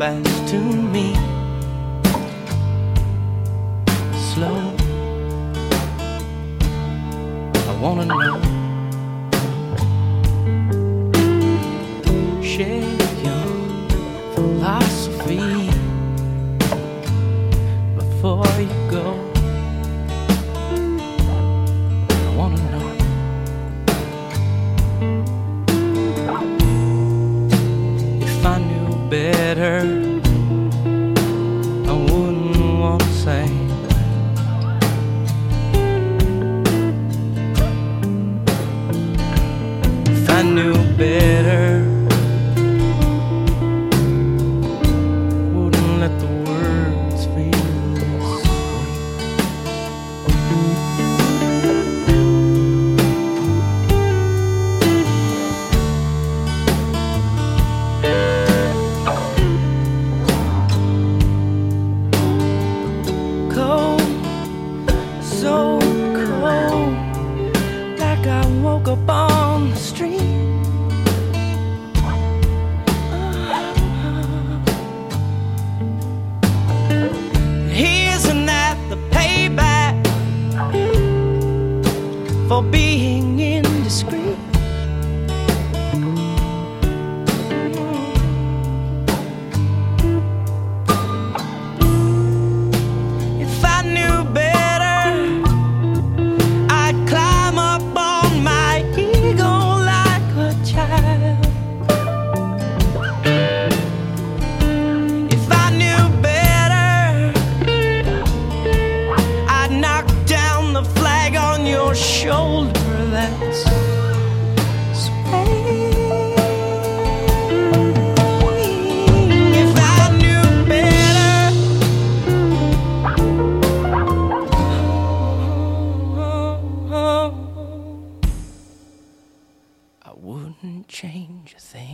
fast to me. Slow, I wanna know. Share your philosophy before you go. I wanna know. If I knew better, I wouldn't want to say. If I knew better, wouldn't let the words feel this way. Cold, so cold, like I woke up on the street. Isn't that the payback for being indiscreet? If I knew better, I'd climb up on my ego like a child. If I knew better, I'd knock down the flag on your shoulder that's swaying. If I knew better, I wouldn't change a thing.